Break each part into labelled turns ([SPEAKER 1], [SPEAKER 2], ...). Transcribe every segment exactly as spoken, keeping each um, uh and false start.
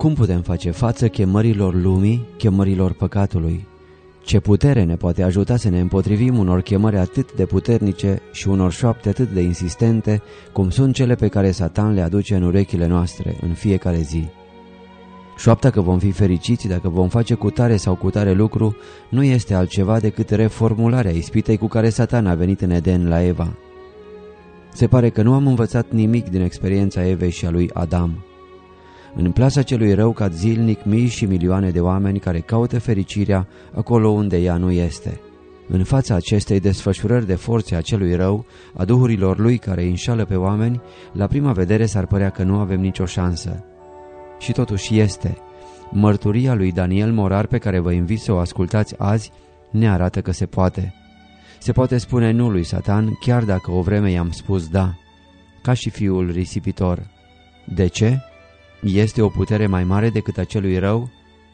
[SPEAKER 1] Cum putem face față chemărilor lumii, chemărilor păcatului? Ce putere ne poate ajuta să ne împotrivim unor chemări atât de puternice și unor șoapte atât de insistente, cum sunt cele pe care Satan le aduce în urechile noastre în fiecare zi? Șoapta că vom fi fericiți dacă vom face cutare sau cutare lucru nu este altceva decât reformularea ispitei cu care Satan a venit în Eden la Eva. Se pare că nu am învățat nimic din experiența Evei și a lui Adam. În plasa celui rău cad zilnic mii și milioane de oameni care caută fericirea acolo unde ea nu este. În fața acestei desfășurări de forțe a celui rău, a duhurilor lui care îi înșală pe oameni, la prima vedere s-ar părea că nu avem nicio șansă. Și totuși este. Mărturia lui Daniel Morar, pe care vă invit să o ascultați azi, ne arată că se poate. Se poate spune nu lui Satan, chiar dacă o vreme i-am spus da, ca și fiul risipitor. De ce? Este o putere mai mare decât a celui rău?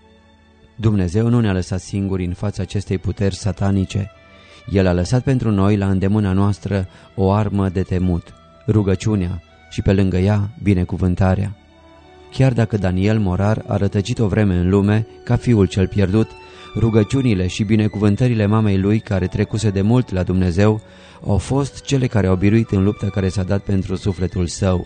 [SPEAKER 1] Dumnezeu nu ne-a lăsat singuri în fața acestei puteri satanice. El a lăsat pentru noi la îndemâna noastră o armă de temut, rugăciunea, și pe lângă ea binecuvântarea. Chiar dacă Daniel Morar a rătăcit o vreme în lume, ca fiul cel pierdut, rugăciunile și binecuvântările mamei lui, care trecuse de mult la Dumnezeu, au fost cele care au biruit în lupta care s-a dat pentru sufletul său.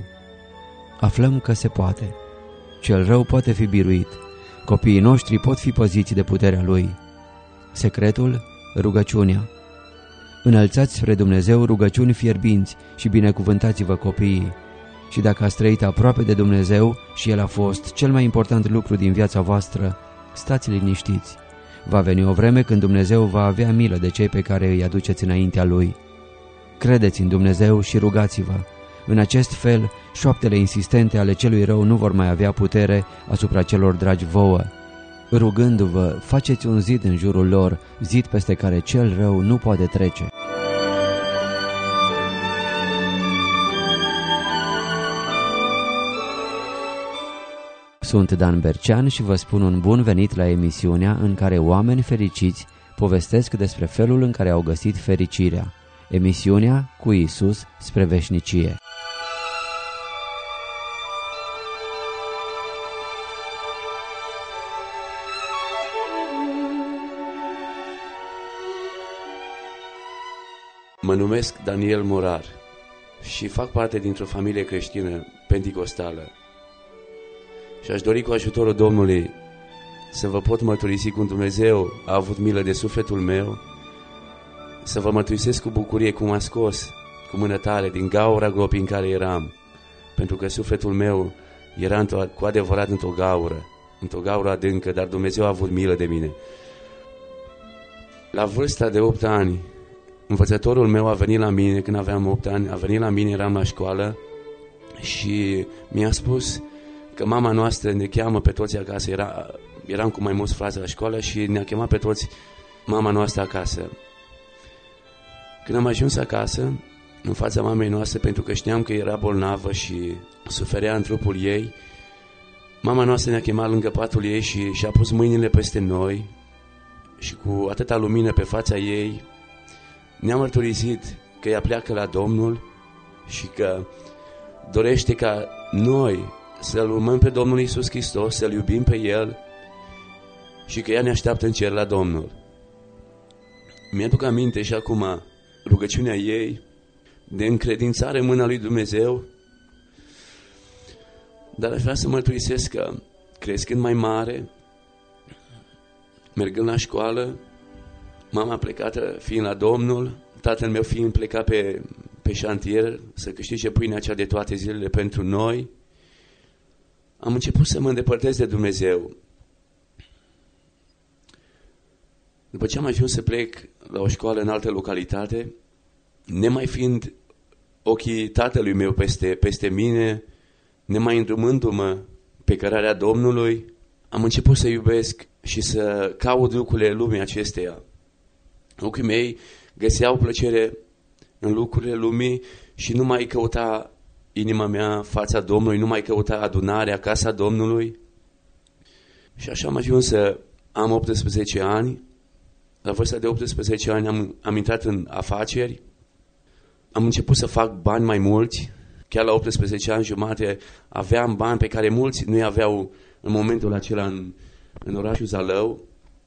[SPEAKER 1] Aflăm că se poate. Cel rău poate fi biruit. Copiii noștri pot fi păziți de puterea lui. Secretul? Rugăciunea. Înălțați spre Dumnezeu rugăciuni fierbinți și binecuvântați-vă copiii. Și dacă ați trăit aproape de Dumnezeu și El a fost cel mai important lucru din viața voastră, stați liniștiți. Va veni o vreme când Dumnezeu va avea milă de cei pe care îi aduceți înaintea Lui. Credeți în Dumnezeu și rugați-vă. În acest fel, șoaptele insistente ale celui rău nu vor mai avea putere asupra celor dragi vouă. Rugându-vă, faceți un zid în jurul lor, zid peste care cel rău nu poate trece. Sunt Dan Bercean și vă spun un bun venit la emisiunea în care oameni fericiți povestesc despre felul în care au găsit fericirea. Emisiunea cu Iisus spre veșnicie.
[SPEAKER 2] Mă numesc Daniel Morar și fac parte dintr-o familie creștină penticostală. Și aș dori cu ajutorul Domnului să vă pot mărturisi cum Dumnezeu a avut milă de sufletul meu, să vă mărturisesc cu bucurie cum a scos cu mână tare din gaura gropii în care eram, pentru că sufletul meu era cu adevărat într-o gaură, într-o gaură adâncă, dar Dumnezeu a avut milă de mine. La vârsta de opt ani, învățătorul meu a venit la mine, când aveam opt ani, a venit la mine, eram la școală și mi-a spus că mama noastră ne cheamă pe toți acasă. Era, eram cu mai mulți frați la școală și ne-a chemat pe toți mama noastră acasă. Când am ajuns acasă, în fața mamei noastre, pentru că știam că era bolnavă și suferea în trupul ei, mama noastră ne-a chemat lângă patul ei și și-a pus mâinile peste noi și cu atâta lumină pe fața ei ne-a mărturisit că ea pleacă la Domnul și că dorește ca noi să-L urmăm pe Domnul Iisus Hristos, să-L iubim pe El și că ea ne așteaptă în cer la Domnul. Mi-aduc aminte și acum rugăciunea ei de încredințare în mâna lui Dumnezeu, dar aș vrea să mărturisesc că crescând mai mare, mergând la școală, mama plecată fiind la Domnul, tatăl meu fiind plecat pe, pe șantier să câștige pâinea cea de toate zilele pentru noi, am început să mă îndepărtez de Dumnezeu. După ce am ajuns să plec la o școală în altă localitate, nemai fiind ochii tatălui meu peste, peste mine, nemai îndrumându-mă pe cărarea Domnului, am început să iubesc și să caut lucrurile lumii acesteia. Ochii mei găseau plăcere în lucrurile lumii și nu mai căuta inima mea fața Domnului, nu mai căuta adunarea, casa Domnului. Și așa am ajuns să am optsprezece ani. La vârsta de optsprezece ani am, am intrat în afaceri. Am început să fac bani mai mulți chiar la optsprezece ani jumate, aveam bani pe care mulți nu aveau în momentul acela în, în orașul Zalău.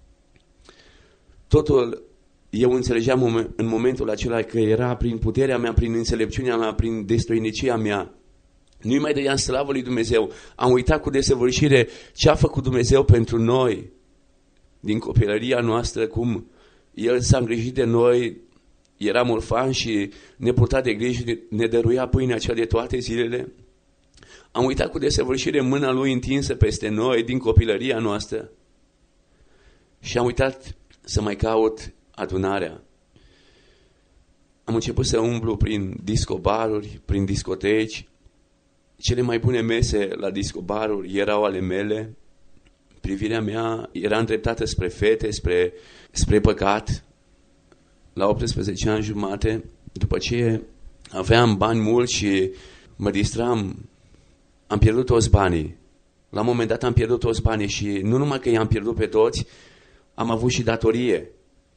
[SPEAKER 2] Totul, eu înțelegeam în momentul acela că era prin puterea mea, prin înțelepciunea mea, prin destoinicia mea. Nu-i mai dădeam slavă lui Dumnezeu. Am uitat cu desăvârșire ce a făcut Dumnezeu pentru noi din copilăria noastră, cum El s-a îngrijit de noi, eram orfani și ne purta de grijă, ne dăruia pâinea cea de toate zilele. Am uitat cu desăvârșire mâna Lui întinsă peste noi din copilăria noastră și am uitat să mai caut adunarea. Am început să umblu prin discobaruri, prin discoteci. Cele mai bune mese la discobaruri erau ale mele. Privirea mea era îndreptată spre fete, spre, spre păcat. La optsprezece ani jumate, după ce aveam bani mulți și mă distram, am pierdut toți banii. La un moment dat am pierdut toți banii și nu numai că i-am pierdut pe toți, am avut și datorie.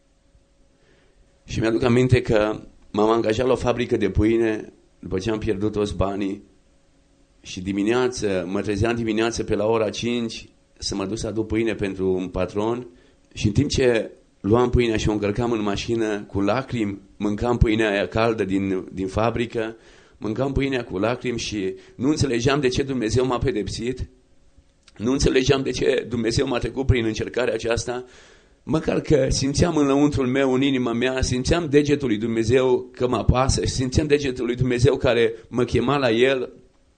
[SPEAKER 2] Și mi-aduc aminte că m-am angajat la o fabrică de pâine după ce am pierdut toți banii și dimineață, mă trezeam dimineață pe la ora cinci să mă duc să aduc pâine pentru un patron și în timp ce luam pâinea și o încărcam în mașină cu lacrimi, mâncam pâinea aia caldă din, din fabrică, mâncam pâinea cu lacrimi și nu înțelegeam de ce Dumnezeu m-a pedepsit, nu înțelegeam de ce Dumnezeu m-a trecut prin încercarea aceasta, măcar că simțeam înăuntrul meu, în inima mea, simțeam degetul lui Dumnezeu că mă apasă, simțeam degetul lui Dumnezeu care mă chema la El.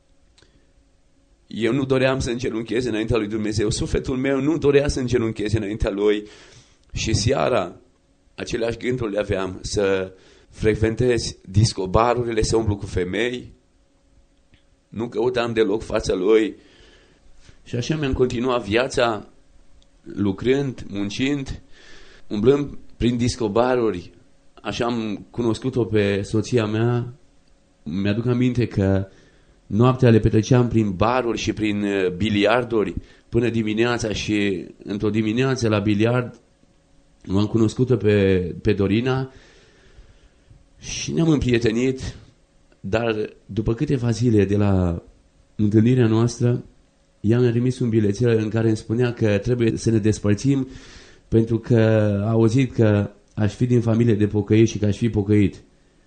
[SPEAKER 2] Eu nu doream să îngenunchez înaintea lui Dumnezeu, sufletul meu nu dorea să îngenunchez înaintea Lui și seara aceleași gânduri le aveam, să frecventez discobarurile, să umblu cu femei, nu căutam deloc fața Lui și așa mi-am continuat viața lucrând, muncind, umblând prin discobaruri. Așa am cunoscut-o pe soția mea. Mi-aduc aminte că noaptea le petreceam prin baruri și prin biliarduri până dimineața și într-o dimineață la biliard m-am cunoscut-o pe, pe Dorina și ne-am împrietenit, dar după câteva zile de la întâlnirea noastră, ea mi-a trimis un bilețel în care îmi spunea că trebuie să ne despărțim pentru că a auzit că aș fi din familie de pocăiți și că aș fi pocăit.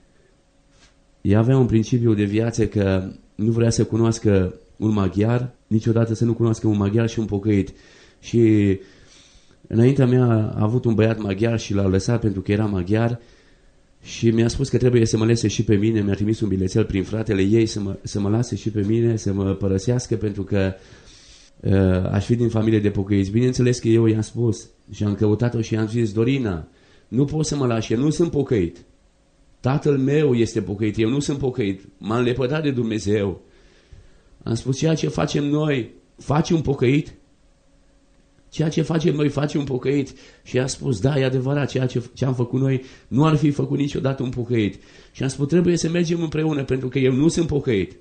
[SPEAKER 2] Ea avea un principiu de viață că nu vrea să cunoască un maghiar, niciodată să nu cunoască un maghiar și un pocăit. Și înaintea mea a avut un băiat maghiar și l-a lăsat pentru că era maghiar și mi-a spus că trebuie să mă lase și pe mine, mi-a trimis un bilețel prin fratele ei să mă, să mă lase și pe mine, să mă părăsească pentru că uh, aș fi din familie de pocăiți. Bineînțeles că eu i-am spus și am căutat-o și i-am zis: Dorina, nu poți să mă lași, eu nu sunt pocăit. Tatăl meu este pocăit, eu nu sunt pocăit, m-am lepădat de Dumnezeu. Am spus: ceea ce facem noi, faci un pocăit? Ceea ce facem noi, face un pocăit. Și a spus: da, e adevărat, ceea ce, ce am făcut noi nu ar fi făcut niciodată un pocăit. Și am spus: trebuie să mergem împreună, pentru că eu nu sunt pocăit.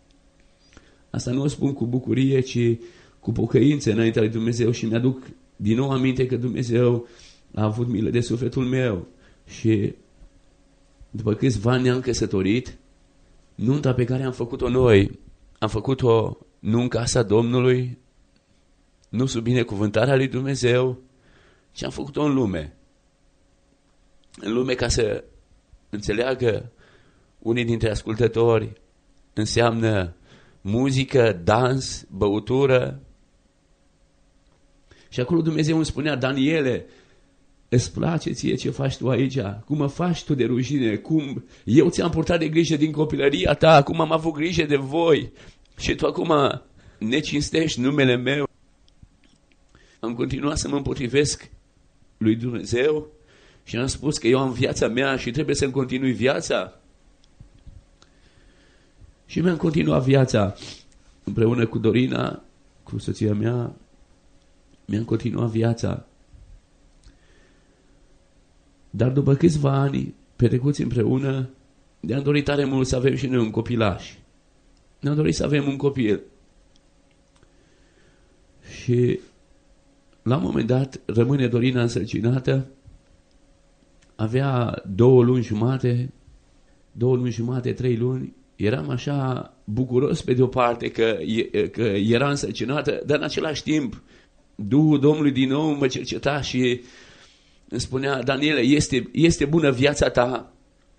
[SPEAKER 2] Asta nu o spun cu bucurie, ci cu pocăință înaintea lui Dumnezeu. Și mi-aduc din nou aminte că Dumnezeu a avut milă de sufletul meu. Și după câțiva ani ne-am căsătorit. Nunta pe care am făcut-o noi, am făcut-o nu în casa Domnului, nu sub binecuvântarea lui Dumnezeu, ci am făcut-o în lume. În lume, ca să înțeleagă unii dintre ascultători, înseamnă muzică, dans, băutură. Și acolo Dumnezeu îmi spunea: Daniele, îți place ție ce faci tu aici? Cum mă faci tu de rușine? Cum eu ți-am purtat de grijă din copilăria ta, acum am avut grijă de voi și tu acum ne cinstești numele meu. Am continuat să mă împotrivesc lui Dumnezeu și am spus că eu am viața mea și trebuie să-mi continui viața. Și mi-am continuat viața împreună cu Dorina, cu soția mea, mi-am continuat viața. Dar după câțiva ani petrecuți împreună, ne-am dorit tare mult să avem și noi un copilaș. Ne-am dorit să avem un copil. Și la un moment dat rămâne Dorina însărcinată, avea două luni jumate, două luni jumate, trei luni, eram așa bucuros pe de-o parte că, că era însărcinată, dar în același timp Duhul Domnului din nou mă cerceta și îmi spunea: Daniele, este, este bună viața ta?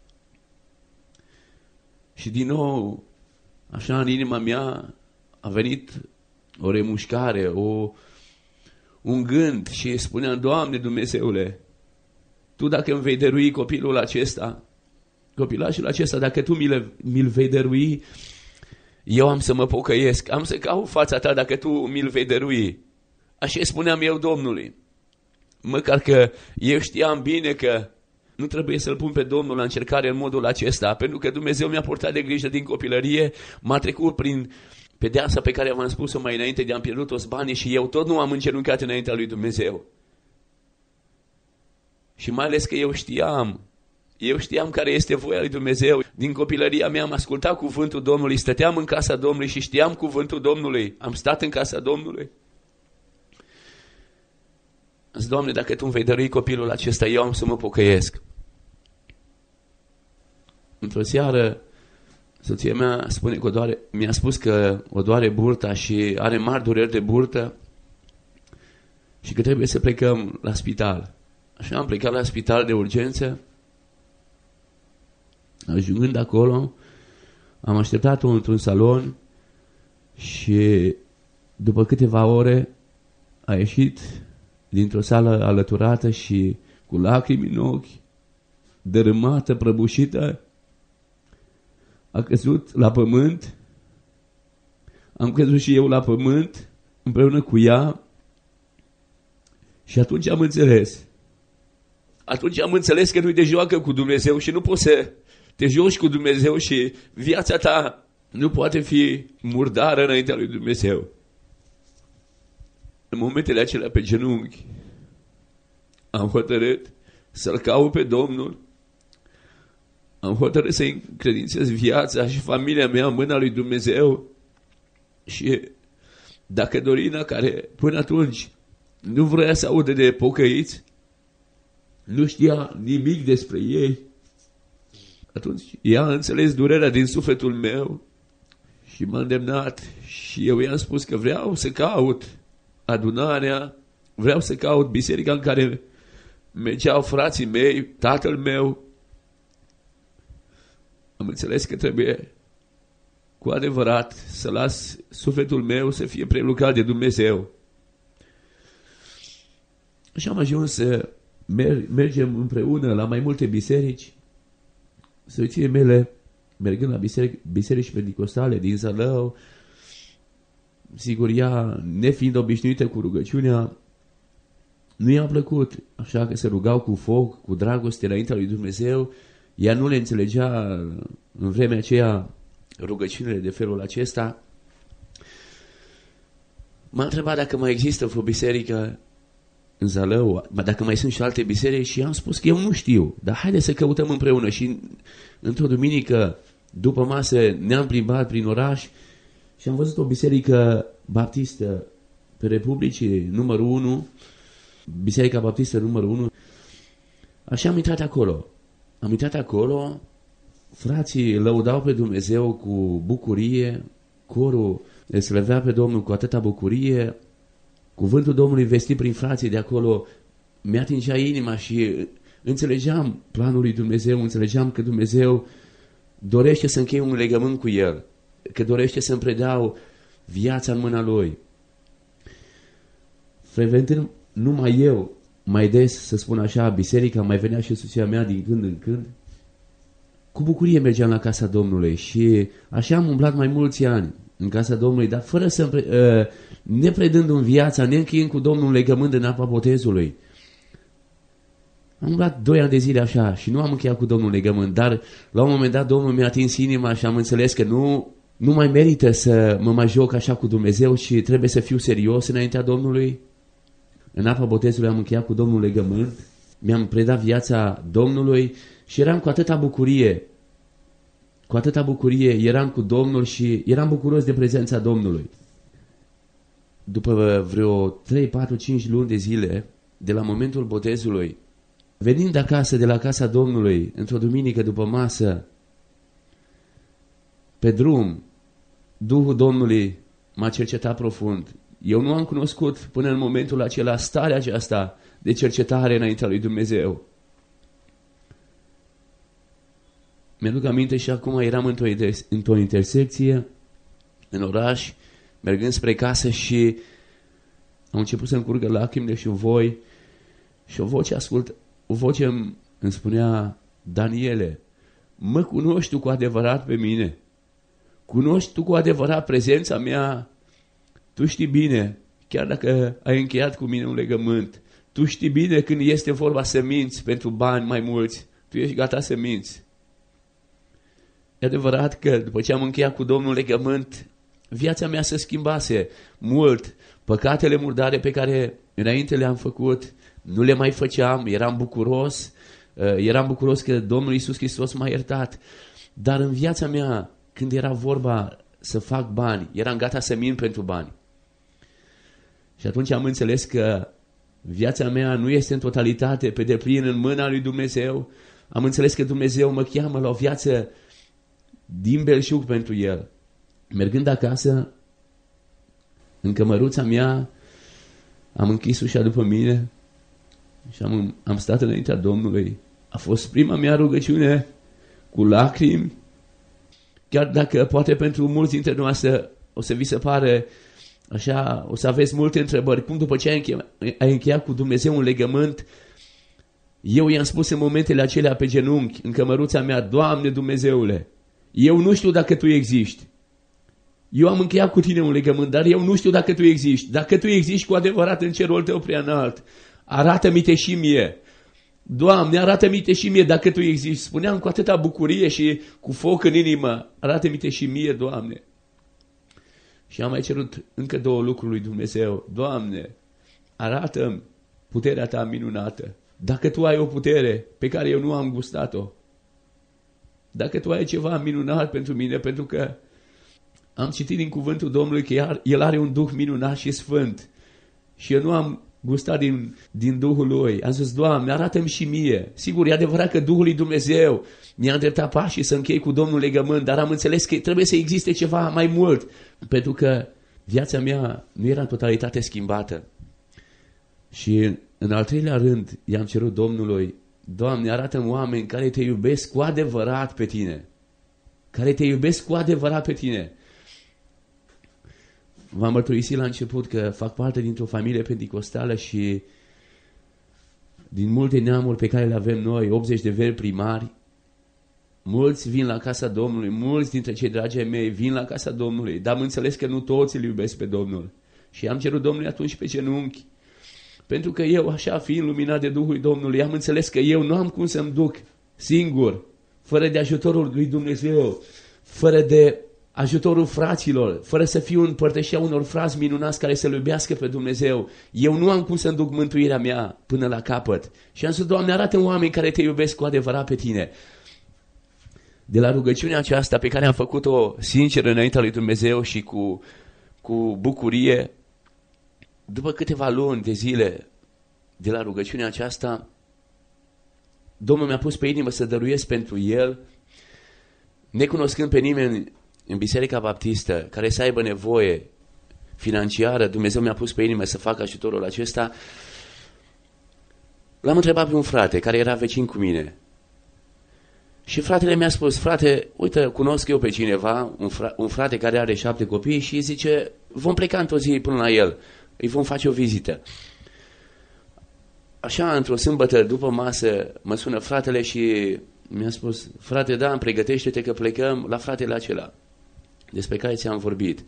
[SPEAKER 2] Și din nou, așa în inima mea a venit o remușcare, o, un gând și spuneam: Doamne Dumnezeule, Tu dacă îmi vei dărui copilul acesta, copilașul acesta, dacă Tu mi-l, mi-l vei dărui, eu am să mă pocăiesc, am să caut fața Ta dacă Tu mi-l vei dărui. Așa spuneam eu Domnului. Măcar că eu știam bine că nu trebuie să-L pun pe Domnul la încercare în modul acesta, pentru că Dumnezeu mi-a purtat de grijă din copilărie, m-a trecut prin pedeapsa pe care v-am spus-o mai înainte de am pierdut toți banii și eu tot nu am încercat înaintea lui Dumnezeu. Și mai ales că eu știam, eu știam care este voia lui Dumnezeu. Din copilăria mea am ascultat cuvântul Domnului, stăteam în casa Domnului și știam cuvântul Domnului. Am stat în casa Domnului. Zic: Doamne, dacă Tu îmi vei dărui copilul acesta, eu am să mă pocăiesc. Într-o seară, soția mea spune că o doare, mi-a spus că o doare burta și are mari dureri de burtă și că trebuie să plecăm la spital. Așa am plecat la spital de urgență. Ajungând acolo, am așteptat-o într-un salon și după câteva ore a ieșit dintr-o sală alăturată și cu lacrimi în ochi, dărâmată, prăbușită, a căzut la pământ. Am căzut și eu la pământ împreună cu ea și atunci am înțeles. Atunci am înțeles că nu-i de joacă cu Dumnezeu și nu poți să te joci cu Dumnezeu și viața ta nu poate fi murdară înaintea lui Dumnezeu. În momentele acelea pe genunchi am hotărât să-L caut pe Domnul, am hotărât să-i încredințez viața și familia mea în mâna lui Dumnezeu și dacă Dorina, care până atunci nu vrea să audă de pocăiți, nu știa nimic despre ei, atunci ea a înțeles durerea din sufletul meu și m-a îndemnat și eu i-am spus că vreau să caut adunarea, vreau să caut biserica în care mergeau frații mei, tatăl meu. Am înțeles că trebuie cu adevărat să las sufletul meu să fie prelucrat de Dumnezeu. Și am ajuns să mer- mergem împreună la mai multe biserici. Soțiile mele, mergând la biserici, biserici pentecostale din Zalău, sigur, ea, nefiind obișnuită cu rugăciunea, nu i-a plăcut, așa că se rugau cu foc, cu dragoste înaintea lui Dumnezeu. Ea nu le înțelegea în vremea aceea rugăciunile de felul acesta. M-a întrebat dacă mai există vreo biserică în Zalău, dacă mai sunt și alte biserici și am spus că eu nu știu, dar haide să căutăm împreună. Și într-o duminică, după masă, ne-am plimbat prin oraș și am văzut o biserică baptistă pe Republicii numărul unu, Biserica Baptistă numărul unu. Așa am intrat acolo. Am intrat acolo, frații lăudau pe Dumnezeu cu bucurie, corul îl slăvea pe Domnul cu atâta bucurie, cuvântul Domnului vestit prin frații de acolo mi-atingea inima și înțelegeam planul lui Dumnezeu, înțelegeam că Dumnezeu dorește să încheie un legământ cu El, că dorește să-mi predau viața în mâna Lui. Frecventând numai eu, mai des, să spun așa, biserica, mai venea și soția mea din când în când, cu bucurie mergeam la casa Domnului și așa am umblat mai mulți ani în casa Domnului, dar fără să uh, ne predând în viața, ne încheiând cu Domnul legământ în apa botezului. Am umblat doi ani de zile așa și nu am încheiat cu Domnul legământ, dar la un moment dat Domnul mi-a atins inima și am înțeles că nu, nu mai merită să mă mai joc așa cu Dumnezeu și trebuie să fiu serios înaintea Domnului. În apa botezului am încheiat cu Domnul legământ, mi-am predat viața Domnului și eram cu atâta bucurie, cu atâta bucurie, eram cu Domnul și eram bucuros de prezența Domnului. După vreo trei, patru, cinci luni de zile, de la momentul botezului, venind acasă de la casa Domnului, într-o duminică după masă, pe drum, Duhul Domnului m-a cercetat profund. Eu nu am cunoscut până în momentul acela starea aceasta de cercetare înaintea lui Dumnezeu. Mi-aduc aminte și acum eram într-o, într-o intersecție în oraș, mergând spre casă și am început să-mi curgă lacrimile și o voi și o voce ascult, o voce îmi, îmi spunea: Daniele, mă cunoști tu cu adevărat pe mine? Cunoști tu cu adevărat prezența mea? Tu știi bine, chiar dacă ai încheiat cu mine un legământ, tu știi bine când este vorba să minți pentru bani mai mulți, tu ești gata să minți. E adevărat că după ce am încheiat cu Domnul legământ, viața mea se schimbase mult. Păcatele murdare pe care înainte le-am făcut, nu le mai făceam, eram bucuros, eram bucuros că Domnul Iisus Hristos m-a iertat. Dar în viața mea, când era vorba să fac bani, eram gata să mint pentru bani. Și atunci am înțeles că viața mea nu este în totalitate, pe deplin în mâna lui Dumnezeu. Am înțeles că Dumnezeu mă cheamă la o viață din belșug pentru El. Mergând acasă, în cămăruța mea, am închis ușa după mine și am, am stat înaintea Domnului. A fost prima mea rugăciune cu lacrimi, chiar dacă poate pentru mulți dintre noastre o să vi se pare așa, o să aveți multe întrebări. Cum după ce ai încheiat, ai încheiat cu Dumnezeu un legământ, eu i-am spus în momentele acelea pe genunchi, în cămăruța mea: Doamne Dumnezeule, eu nu știu dacă Tu existi. Eu am încheiat cu Tine un legământ, dar eu nu știu dacă Tu existi. Dacă Tu existi cu adevărat în cerul Tău prea înalt, arată-mi-te și mie. Doamne, arată-mi-te și mie dacă Tu existi. Spuneam cu atâta bucurie și cu foc în inimă: arată-mi-te și mie, Doamne. Și am mai cerut încă două lucruri lui Dumnezeu. Doamne, arată-mi puterea Ta minunată. Dacă Tu ai o putere pe care eu nu am gustat-o, dacă Tu ai ceva minunat pentru mine, pentru că am citit din cuvântul Domnului că El are un Duh minunat și sfânt și eu nu am gustat din, din Duhul Lui. Am zis: Doamne, arată-mi și mie. Sigur, e adevărat că Duhul lui Dumnezeu mi-a îndreptat pașii să închei cu Domnul legământ, dar am înțeles că trebuie să existe ceva mai mult, pentru că viața mea nu era în totalitate schimbată. Și în al treilea rând i-am cerut Domnului: Doamne, arată-mi oameni care Te iubesc cu adevărat pe Tine, care Te iubesc cu adevărat pe Tine. V-am mărturisit la început că fac parte dintr-o familie penticostală și din multe neamuri pe care le avem noi, optzeci de veri primari, mulți vin la casa Domnului, mulți dintre cei dragi ai mei vin la casa Domnului, dar am înțeles că nu toți îl iubesc pe Domnul. Și am cerut Domnului atunci pe genunchi, pentru că eu, așa fiind luminat de Duhul Domnului, am înțeles că eu nu am cum să-mi duc singur, fără de ajutorul lui Dumnezeu, fără de ajutorul fraților, fără să fiu în părtășia unor frați minunați care să-L iubească pe Dumnezeu. Eu nu am cum să-mi duc mântuirea mea până la capăt. Și am zis: Doamne, arată-mi oameni care Te iubesc cu adevărat pe Tine. De la rugăciunea aceasta pe care am făcut-o sincer înaintea lui Dumnezeu și cu, cu bucurie, după câteva luni de zile de la rugăciunea aceasta, Domnul mi-a pus pe inimă să dăruiesc pentru El, necunoscând pe nimeni în Biserica Baptistă care să aibă nevoie financiară. Dumnezeu mi-a pus pe inimă să fac ajutorul acesta. L-am întrebat pe un frate care era vecin cu mine. Și fratele mi-a spus: frate, uite, cunosc eu pe cineva, un, fra- un frate care are șapte copii și zice: vom pleca într-o zi până la el, îi vom face o vizită. Așa, într-o sâmbătă, după masă, mă sună fratele și mi-a spus: frate, da, îmi pregătește-te că plecăm la fratele acela despre care ți-am vorbit.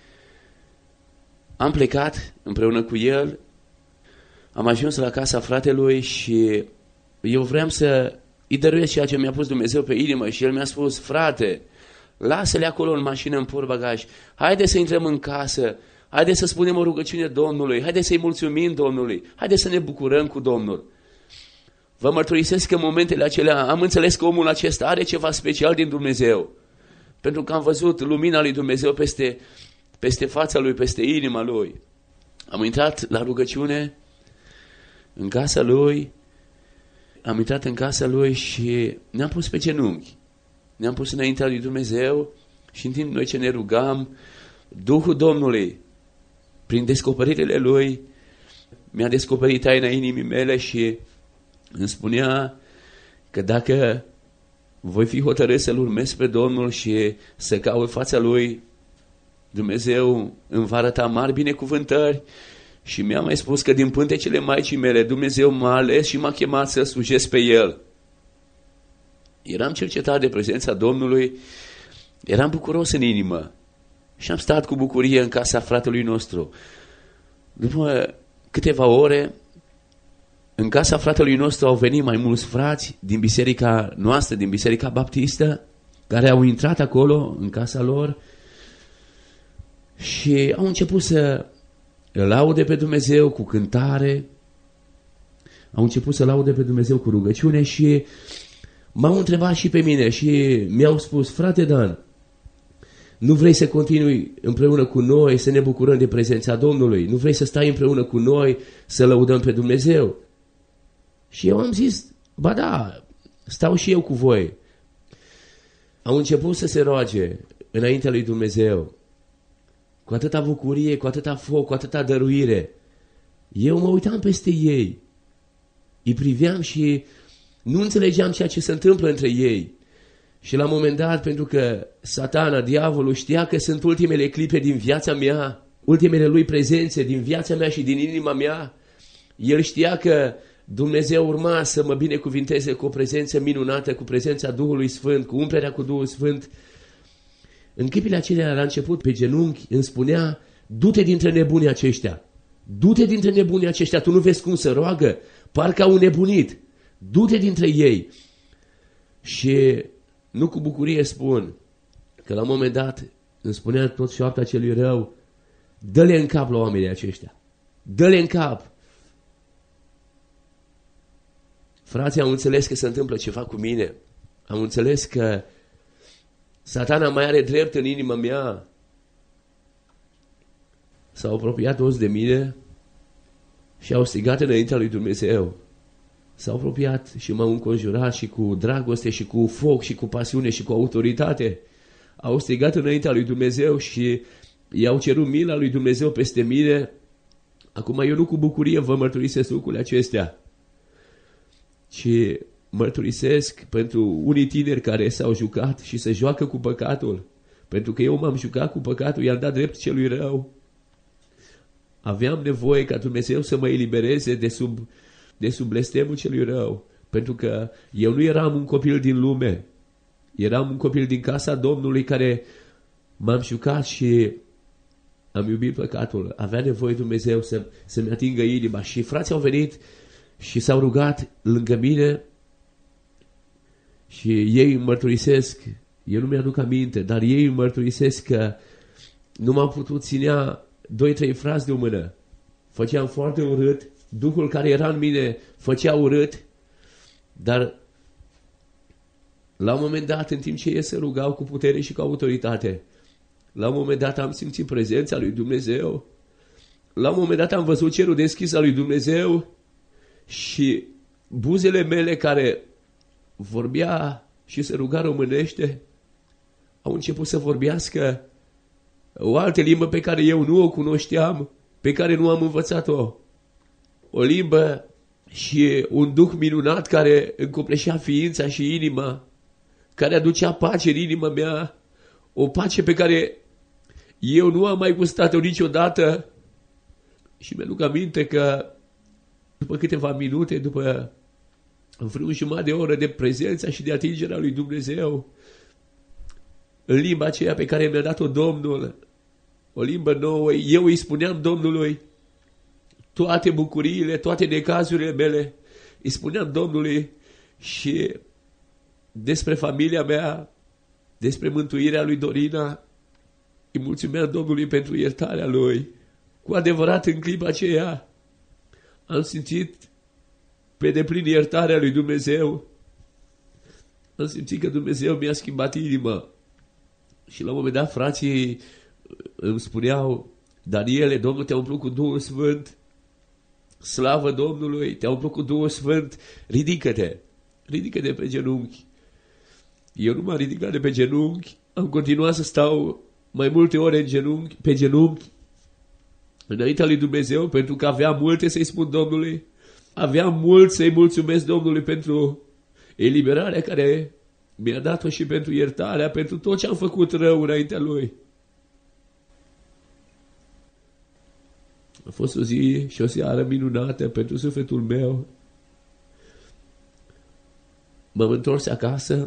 [SPEAKER 2] Am plecat împreună cu el, am ajuns la casa fratelui și eu vreau să îi dăruiesc ceea ce mi-a pus Dumnezeu pe inimă și el mi-a spus: frate, lasă-le acolo în mașină, în portbagaj, haide să intrăm în casă, haide să spunem o rugăciune Domnului, haide să-i mulțumim Domnului, haide să ne bucurăm cu Domnul. Vă mărturisesc că în momentele acelea am înțeles că omul acesta are ceva special din Dumnezeu, pentru că am văzut lumina lui Dumnezeu peste, peste fața lui, peste inima lui. Am intrat la rugăciune în casa lui, am intrat în casa lui și ne-am pus pe genunchi. Ne-am pus înaintea lui Dumnezeu Și în timp noi ce ne rugam, Duhul Domnului, prin descoperirile Lui, mi-a descoperit taina inimii mele și îmi spunea că dacă voi fi hotărât să-L urmez pe Domnul și să caut fața Lui, Dumnezeu îmi va arăta mari binecuvântări. Și mi-a mai spus că din pântecele Maicii mele Dumnezeu m-a ales și m-a chemat să slujesc pe El. Eram cercetat de prezența Domnului, eram bucuros în inimă și am stat cu bucurie în casa fratelui nostru. După câteva ore, în casa fratelui nostru au venit mai mulți frați din biserica noastră, din biserica baptistă, care au intrat acolo, în casa lor, și au început să îl laude pe Dumnezeu cu cântare, au început să laude pe Dumnezeu cu rugăciune și m-au întrebat și pe mine și mi-au spus: frate Dan, nu vrei să continui împreună cu noi să ne bucurăm de prezența Domnului? Nu vrei să stai împreună cu noi să lăudăm pe Dumnezeu? Și eu am zis: ba da, stau și eu cu voi. Au început să se roage înaintea lui Dumnezeu cu atâta bucurie, cu atâta foc, cu atâta dăruire. Eu mă uitam peste ei, îi priveam și nu înțelegeam ceea ce se întâmplă între ei. Și la un moment dat, pentru că Satana, diavolul, știa că sunt ultimele clipe din viața mea, ultimele lui prezențe din viața mea și din inima mea, el știa că Dumnezeu urma să mă binecuvinteze cu o prezență minunată, cu prezența Duhului Sfânt, cu umplerea cu Duhul Sfânt. În clipile acelea, la început, pe genunchi, îmi spunea: du-te dintre nebunii aceștia, du-te dintre nebunii aceștia, tu nu vezi cum se roagă? Parcă au nebunit, du-te dintre ei. Și nu cu bucurie spun că la un moment dat îmi spunea tot șoapta celui rău: dă-le în cap la oamenii aceștia, dă-le în cap. Frații au înțeles că se întâmplă ceva cu mine, am înțeles că Satana mai are drept în inima mea. S-au apropiat toți de mine și au strigat înaintea lui Dumnezeu. S-au apropiat și m-au înconjurat și cu dragoste și cu foc și cu pasiune și cu autoritate. Au strigat înaintea lui Dumnezeu și i-au cerut mila lui Dumnezeu peste mine. Acum eu nu cu bucurie vă mărturisesc lucrurile acestea, ci mărturisesc pentru unii tineri care s-au jucat și se joacă cu păcatul. Pentru că eu m-am jucat cu păcatul, i-am dat drept celui rău. Aveam nevoie ca Dumnezeu să mă elibereze de sub, de sub blestemul celui rău. Pentru că eu nu eram un copil din lume. Eram un copil din casa Domnului care m-am jucat și am iubit păcatul. Avea nevoie Dumnezeu să, să-mi atingă inima. Și frații au venit și s-au rugat lângă mine și ei îmi mărturisesc, eu nu mi-aduc aminte, dar ei îmi mărturisesc că nu m-am putut ținea doi, trei frați de o mână. Făceam foarte urât, Duhul care era în mine făcea urât, dar la un moment dat, în timp ce ei se rugau cu putere și cu autoritate, la un moment dat am simțit prezența lui Dumnezeu, la un moment dat am văzut cerul deschis al lui Dumnezeu și buzele mele care vorbea și se ruga românește au început să vorbească o altă limbă pe care eu nu o cunoșteam, pe care nu am învățat-o. O limbă și un duh minunat care încopleșea ființa și inima, care aducea pace în inima mea, o pace pe care eu nu am mai gustat-o niciodată. Și mi-aduc aminte că după câteva minute, după vreun jumătate de oră de prezența și de atingerea lui Dumnezeu, în limba aceea pe care mi-a dat-o Domnul, o limbă nouă, eu îi spuneam Domnului toate bucuriile, toate necazurile mele, îi spuneam Domnului și despre familia mea, despre mântuirea lui Dorina, îi mulțumeam Domnului pentru iertarea lui. Cu adevărat, în clipa aceea am simțit pe deplin iertarea lui Dumnezeu. Am simțit că Dumnezeu mi-a schimbat inima. Și la un moment dat frații îmi spuneau: Daniele, Domnul te-a umplut cu Duhul Sfânt, slavă Domnului, te-a umplut cu Duhul Sfânt, ridică-te, ridică-te pe genunchi. Eu nu m-am ridicat de pe genunchi
[SPEAKER 3] am continuat să stau mai multe ore în genunchi, pe genunchi înaintea lui Dumnezeu, pentru că aveam multe să-i spun Domnului, aveam mult să-i mulțumesc Domnului pentru eliberarea care mi-a dat-o și pentru iertarea, pentru tot ce am făcut rău înaintea Lui. A fost o zi și o seară minunată pentru sufletul meu. M-am întors acasă.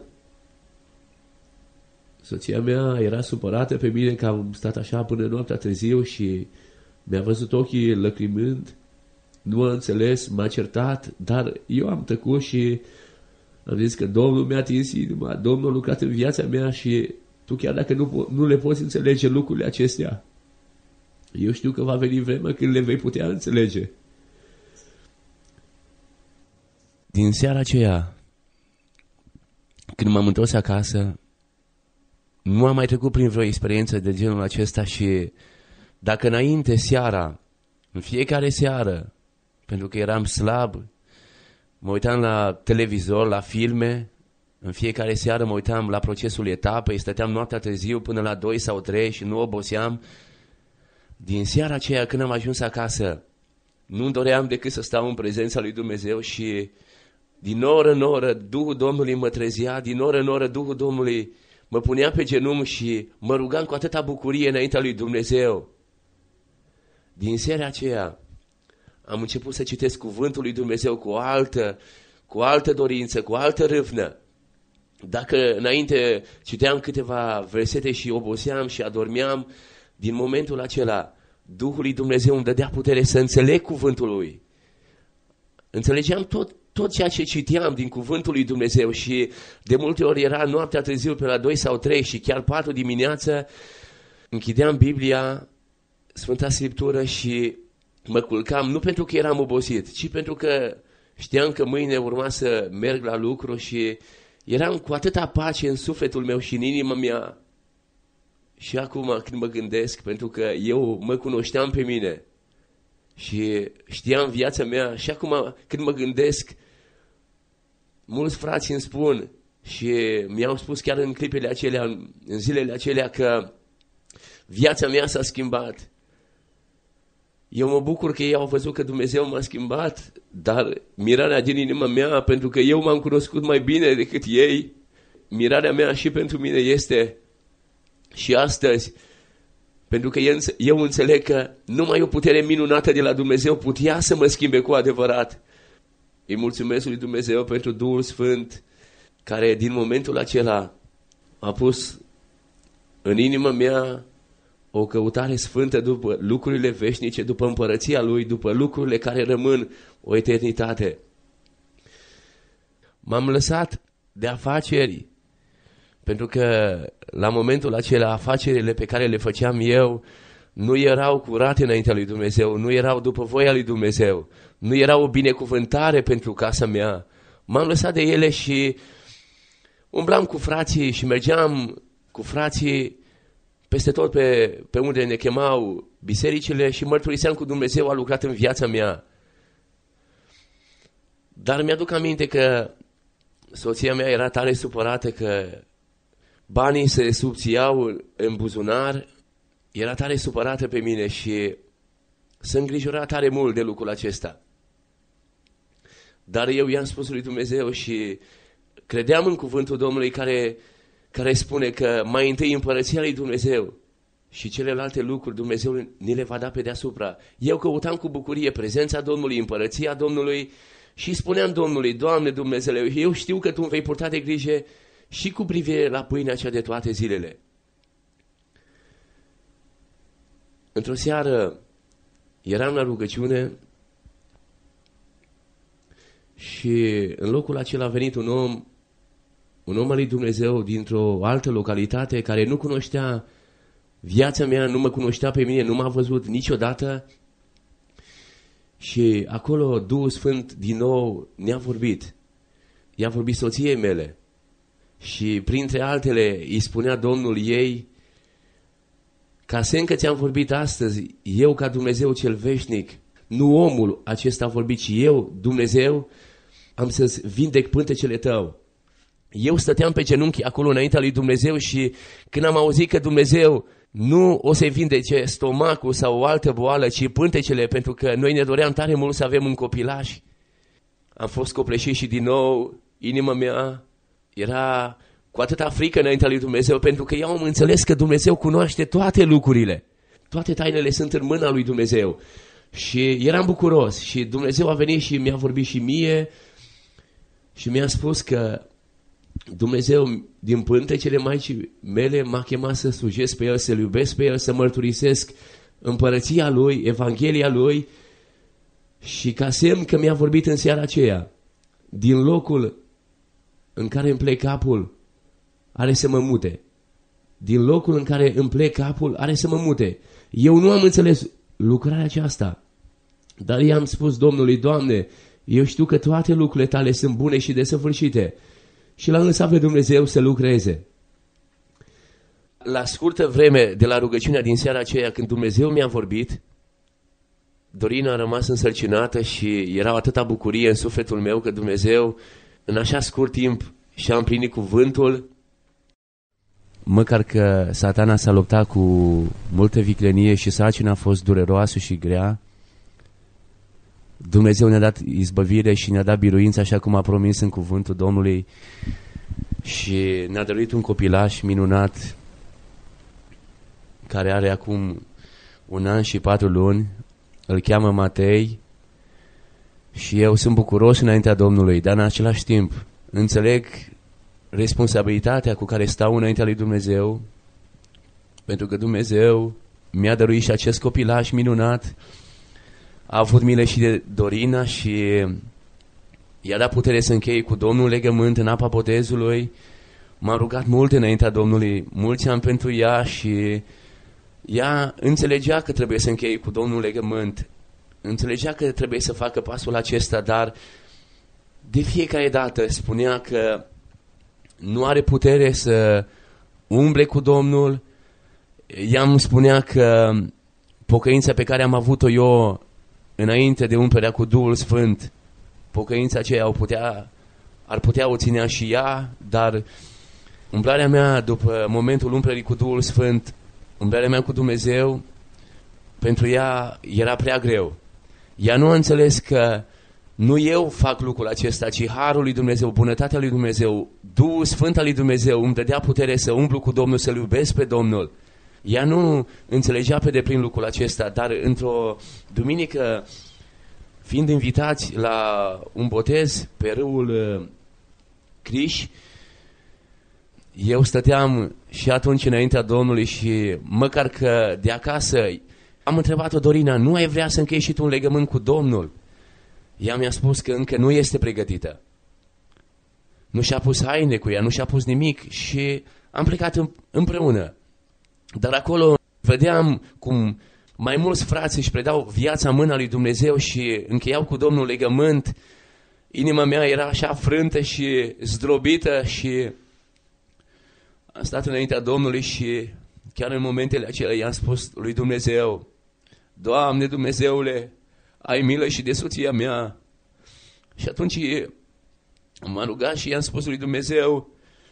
[SPEAKER 3] Soția mea era supărată pe mine că am stat așa până noaptea târziu și mi-a văzut ochii lăcrimând. Nu a înțeles, m-a certat, dar eu am tăcut și am zis că Domnul mi-a atins inima, Domnul a lucrat în viața mea și tu chiar dacă nu, nu le poți înțelege lucrurile acestea, eu știu că va veni vremea când le vei putea înțelege.
[SPEAKER 2] Din seara aceea, când m-am întors acasă, nu am mai trecut prin vreo experiență de genul acesta și dacă înainte seara, în fiecare seară, pentru că eram slab, mă uitam la televizor, la filme, în fiecare seară mă uitam la procesul etapei, stăteam noaptea târziu până la doi sau trei și nu oboseam. Din seara aceea când am ajuns acasă, nu-mi doream decât să stau în prezența lui Dumnezeu și din oră în oră Duhul Domnului mă trezea, din oră în oră Duhul Domnului mă punea pe genunchi și mă rugam cu atâta bucurie înaintea lui Dumnezeu. Din seara aceea am început să citesc cuvântul lui Dumnezeu cu o altă, cu o altă dorință, cu o altă râvnă. Dacă înainte citeam câteva versete și oboseam și adormeam, din momentul acela Duhul lui Dumnezeu îmi dădea putere să înțeleg cuvântul lui. Înțelegeam tot, tot ceea ce citeam din cuvântul lui Dumnezeu și de multe ori era noaptea târziu pe la doi sau trei și chiar patru dimineața închideam Biblia, Sfânta Scriptură și mă culcam, nu pentru că eram obosit, ci pentru că știam că mâine urma să merg la lucru și eram cu atâta pace în sufletul meu și în inima mea. Și acum când mă gândesc, pentru că eu mă cunoșteam pe mine și știam viața mea, și acum când mă gândesc, mulți frați îmi spun și mi-au spus chiar în clipele acelea, în zilele acelea, că viața mea s-a schimbat. Eu mă bucur că ei au văzut că Dumnezeu m-a schimbat, dar mirarea din inima mea, pentru că eu m-am cunoscut mai bine decât ei, mirarea mea și pentru mine este și astăzi, pentru că eu înțeleg că numai o putere minunată de la Dumnezeu putea să mă schimbe cu adevărat. Îi mulțumesc lui Dumnezeu pentru Duhul Sfânt, care din momentul acela a pus în inima mea o căutare sfântă după lucrurile veșnice, după împărăția Lui, după lucrurile care rămân o eternitate. M-am lăsat de afaceri, pentru că la momentul acela afacerile pe care le făceam eu nu erau curate înaintea lui Dumnezeu, nu erau după voia lui Dumnezeu, nu erau o binecuvântare pentru casa mea. M-am lăsat de ele și umblam cu frații și mergeam cu frații peste tot pe, pe unde ne chemau bisericile și mărturiseam cu Dumnezeu a lucrat în viața mea. Dar mi-aduc aminte că soția mea era tare supărată că banii se subțiau în buzunar, era tare supărată pe mine și se îngrijora tare mult de lucrul acesta. Dar eu i-am spus lui Dumnezeu și credeam în cuvântul Domnului care, care spune că mai întâi împărăția lui Dumnezeu și celelalte lucruri Dumnezeu ni le va da pe deasupra. Eu căutam cu bucurie prezența Domnului, împărăția Domnului și spuneam Domnului: Doamne Dumnezeule, eu știu că Tu îmi vei purta de grijă și cu privire la pâinea cea de toate zilele. Într-o seară eram la rugăciune și în locul acela a venit un om, un om al lui Dumnezeu dintr-o altă localitate care nu cunoștea viața mea, nu mă cunoștea pe mine, nu m-a văzut niciodată și acolo Duhul Sfânt din nou ne-a vorbit. I-a vorbit soției mele și printre altele îi spunea Domnul ei: ca semn că ți-am vorbit astăzi, eu ca Dumnezeu cel veșnic, nu omul acesta a vorbit, ci eu, Dumnezeu, am să-ți vindec pântecele tău. Eu stăteam pe genunchi acolo înaintea lui Dumnezeu și când am auzit că Dumnezeu nu o să-i vindece stomacul sau o altă boală, ci pântecele, pentru că noi ne doream tare mult să avem un copilaș, am fost copleșit și din nou inima mea era cu atâta frică înaintea lui Dumnezeu, pentru că eu am înțeles că Dumnezeu cunoaște toate lucrurile. Toate tainele sunt în mâna lui Dumnezeu. Și eram bucuros și Dumnezeu a venit și mi-a vorbit și mie și mi-a spus că Dumnezeu din pântecele Maicii mele m-a chemat să slujesc pe El, să-L iubesc pe El, să mărturisesc împărăția Lui, Evanghelia Lui și ca semn că mi-a vorbit în seara aceea, din locul în care îmi plec capul, are să mă mute. Din locul în care îmi plec capul, are să mă mute. Eu nu am înțeles lucrarea aceasta, dar i-am spus Domnului: Doamne, eu știu că toate lucrurile Tale sunt bune și desăvârșite. Și l-am lăsat pe Dumnezeu să lucreze. La scurtă vreme de la rugăciunea din seara aceea, când Dumnezeu mi-a vorbit, Dorina a rămas însărcinată și era atâta bucurie în sufletul meu că Dumnezeu, în așa scurt timp, și-a împlinit cuvântul. Măcar că Satana s-a luptat cu multă viclenie și sarcina a fost dureroasă și grea, Dumnezeu ne-a dat izbăvire și ne-a dat biruință așa cum a promis în cuvântul Domnului și ne-a dăruit un copilaș minunat care are acum un an și patru luni, îl cheamă Matei și eu sunt bucuros înaintea Domnului, dar în același timp înțeleg responsabilitatea cu care stau înaintea lui Dumnezeu, pentru că Dumnezeu mi-a dăruit și acest copilaș minunat, a avut milă și de Dorina și i-a dat putere să încheie cu Domnul legământ în apa botezului. M-am rugat mult înaintea Domnului, mulți ani pentru ea și ea înțelegea că trebuie să încheie cu Domnul legământ, înțelegea că trebuie să facă pasul acesta, dar de fiecare dată spunea că nu are putere să umble cu Domnul. Ea îmi spunea că pocăința pe care am avut-o eu înainte de umplerea cu Duhul Sfânt, pocăința aceea o putea, ar putea o ținea și ea, dar umblarea mea după momentul umplerii cu Duhul Sfânt, umblarea mea cu Dumnezeu, pentru ea era prea greu. Ea nu a înțeles că nu eu fac lucrul acesta, ci harul lui Dumnezeu, bunătatea lui Dumnezeu, Duhul Sfânt al lui Dumnezeu îmi dădea putere să umblu cu Domnul, să-L iubesc pe Domnul. Ea nu înțelegea pe deplin lucrul acesta, dar într-o duminică, fiind invitați la un botez pe râul Criș, eu stăteam și atunci înaintea Domnului și măcar că de acasă am întrebat-o: Dorina, nu ai vrea să închei și tu un legământ cu Domnul? Ea mi-a spus că încă nu este pregătită. Nu și-a pus haine cu ea, nu și-a pus nimic și am plecat împreună. Dar acolo vedeam cum mai mulți frați își predau viața în mâna lui Dumnezeu și încheiau cu Domnul legământ. Inima mea era așa frântă și zdrobită și am stat înaintea Domnului și chiar în momentele acelea i-am spus lui Dumnezeu: Doamne Dumnezeule, ai milă și de soția mea. Și atunci m-am rugat și i-am spus lui Dumnezeu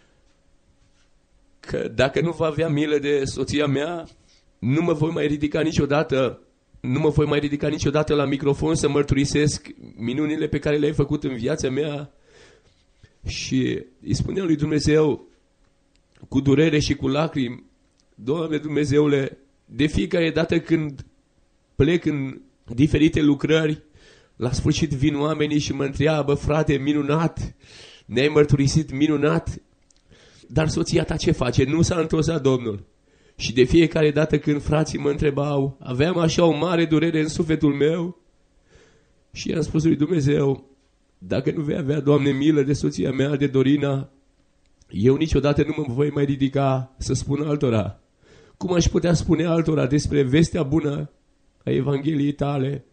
[SPEAKER 2] că dacă nu va avea milă de soția mea, nu mă voi mai ridica niciodată, nu mă voi mai ridica niciodată la microfon să mărturisesc minunile pe care le-ai făcut în viața mea. Și îi spuneam lui Dumnezeu cu durere și cu lacrimi: Doamne Dumnezeule, de fiecare dată când plec în diferite lucrări, la sfârșit vin oamenii și mă întreabă: frate, minunat, ne-ai mărturisit minunat, dar soția ta ce face? Nu s-a întors la Domnul. Și de fiecare dată când frații mă întrebau, aveam așa o mare durere în sufletul meu și i-am spus lui Dumnezeu: dacă nu vei avea, Doamne, milă de soția mea, de Dorina, eu niciodată nu mă voi mai ridica să spun altora. Cum aș putea spune altora despre vestea bună a Evangheliei tale?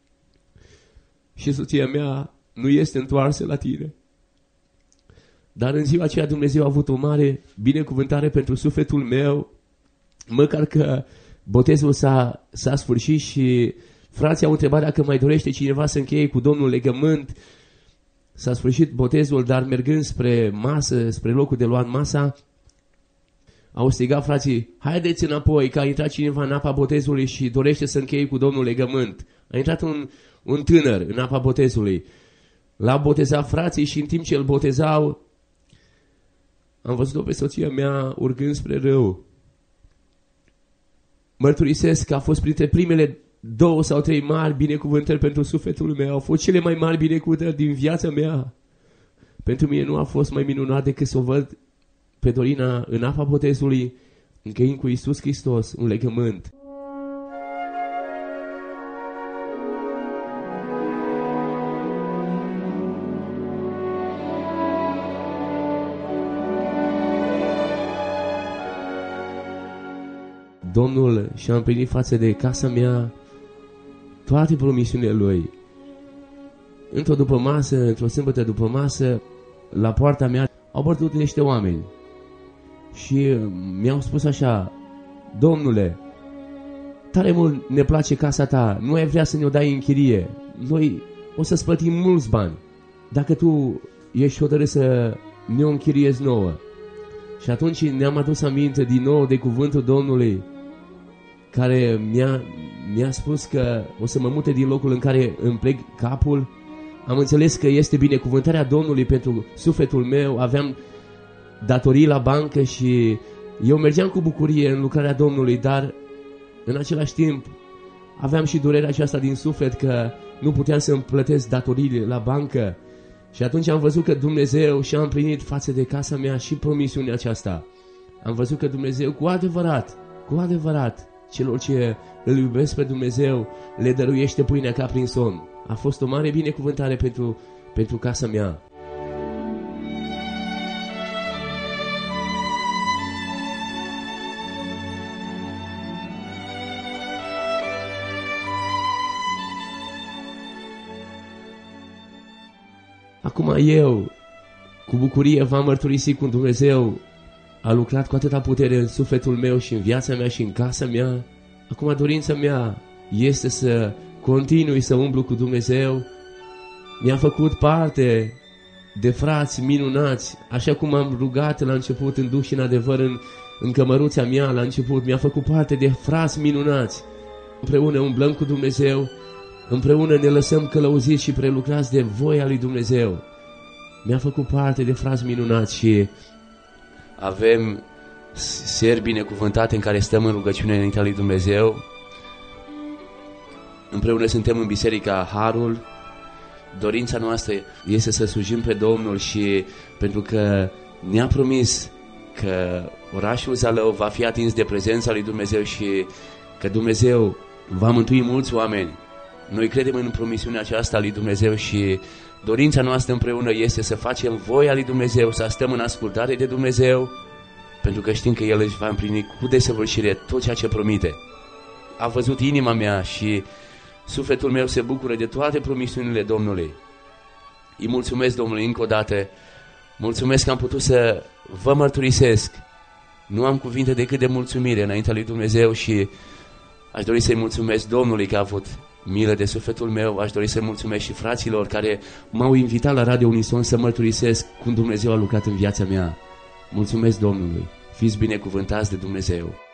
[SPEAKER 2] Și soția mea nu este întoarsă la tine. Dar în ziua aceea Dumnezeu a avut o mare binecuvântare pentru sufletul meu, măcar că botezul s-a, s-a sfârșit și frații au întrebat dacă mai dorește cineva să încheie cu Domnul legământ,
[SPEAKER 3] s-a sfârșit botezul, dar mergând spre masă, spre locul de luat masa, au strigat frații, haideți înapoi, că a intrat cineva în apa botezului și dorește să încheie cu Domnul legământ. A intrat un, un tânăr în apa botezului. L-a botezat frații și în timp ce îl botezau, am văzut-o pe soția mea urcând spre râu. Mărturisesc că a fost printre primele două sau trei mari binecuvântări pentru sufletul meu. Au fost cele mai mari binecuvântări din viața mea. Pentru mine nu a fost mai minunat decât să o văd pe Dorina în apa botezului, încheind cu Iisus Hristos un legământ. Domnul și-a împlinit față de casa mea toate promisiunile Lui. Într-o după masă, într-o sâmbătă după masă, la poarta mea au bătut niște oameni și mi-au spus așa: Domnule, tare mult ne place casa ta, nu ai vrea să ne-o dai în chirie, noi o să-ți plătim mulți bani dacă tu ești hotărât să ne-o închiriezi nouă. Și atunci ne-am adus aminte din nou de cuvântul Domnului, care mi-a, mi-a spus că o să mă mute din locul în care îmi plec capul. Am înțeles că este binecuvântarea Domnului pentru sufletul meu. Aveam datorii la bancă și eu mergeam cu bucurie în lucrarea Domnului, dar în același timp aveam și durerea aceasta din suflet că nu puteam să-mi plătesc datoriile la bancă. Și atunci am văzut că Dumnezeu și-a împlinit față de casa mea și promisiunea aceasta. Am văzut că Dumnezeu cu adevărat, cu adevărat, celor ce îl iubesc pe Dumnezeu le dăruiește pâinea ca prin somn. A fost o mare binecuvântare pentru, pentru casa mea. Acum eu, cu bucurie, v-am mărturisit cum Dumnezeu a lucrat cu atâta putere în sufletul meu și în viața mea și în casa mea. Acum dorința mea este să continui să umblu cu Dumnezeu. Mi-a făcut parte de frați minunați, așa cum am rugat la început în duh și în adevăr în, în cămăruța mea la început. Mi-a făcut parte de frați minunați. Împreună umblăm cu Dumnezeu, împreună ne lăsăm călăuziți și prelucrați de voia lui Dumnezeu. Mi-a făcut parte de frați minunați și
[SPEAKER 2] avem seri binecuvântate în care stăm în rugăciune înaintea lui Dumnezeu. Împreună suntem în Biserica Harul. Dorința noastră este să slujim pe Domnul și pentru că ne-a promis că orașul Zalău va fi atins de prezența lui Dumnezeu și că Dumnezeu va mântui mulți oameni. Noi credem în promisiunea aceasta a lui Dumnezeu și dorința noastră împreună este să facem voia lui Dumnezeu, să stăm în ascultare de Dumnezeu, pentru că știm că El își va împlini cu desăvârșire tot ceea ce promite. A văzut inima mea și sufletul meu se bucură de toate promisiunile Domnului. Îi mulțumesc Domnului încă o dată, mulțumesc că am putut să vă mărturisesc. Nu am cuvinte decât de mulțumire înaintea lui Dumnezeu și aș dori să-i mulțumesc Domnului că a avut milă de sufletul meu. Aș dori să mulțumesc și fraților care m-au invitat la Radio Unison să mărturisesc cum Dumnezeu a lucrat în viața mea. Mulțumesc Domnului, fiți binecuvântați de Dumnezeu.